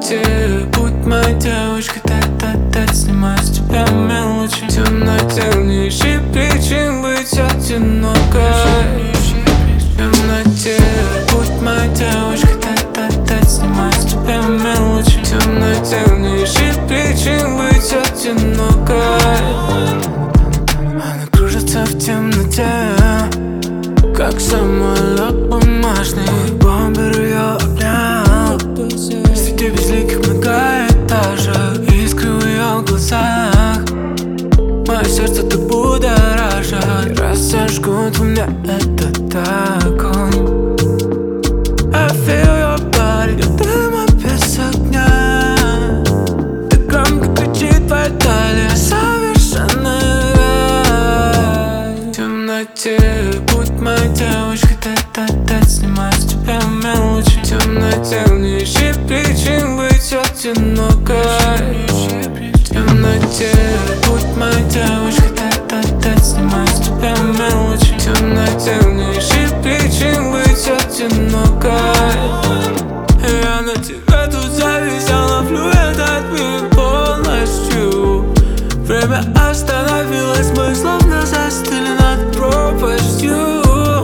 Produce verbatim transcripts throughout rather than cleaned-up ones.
темноте будь моя девушка, та-та-та, снимай с тебя мелочи. В темноте не ищи причин быть одинокой. В темноте будь моя девушка, та-та-та, снимай с тебя мелочи. В темноте не ищи причин быть одинокой. Она кружится в темноте, как самолет бумажный. Бомбер ее обнял среди безликих многоэтажек, искры в ее глазах мое сердце так будоражит. Раз зажгут в мне этот огонь. I feel your body, как дым без огня. Так громко кричит твоя талия, совершенный рай. В темноте будь моя девушка, та-та-та, снимай с тебя мелочи. В темноте не ищи причин быть одинокой. В темноте будь моя девушка, та-та-та, снимай с тебя мелочи. В темноте не ищи причин быть одинокой. Я на тебя тут зависел, ловлю этот мир полностью. Время остановилось, мы словно застыли над пропастью.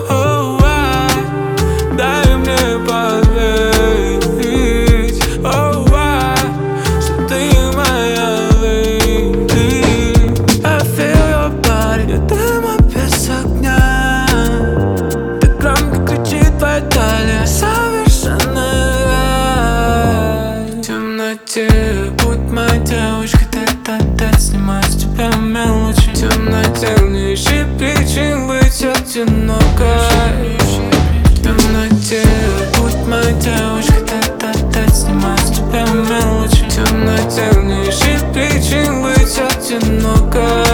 Дай мне поверить, oh, why, что ты моя леди. I feel your body, я дыма без огня. Так громко кричит твоя талия, совершенный рай. В темноте будь моя девушка, та-та-та, снимай с тебя мелочи. В темноте не ищи причин быть одинокой. В темноте будь моя девушка, та-та-та, снимай с тебя мелочи. В темноте не ищи причин быть одинокой.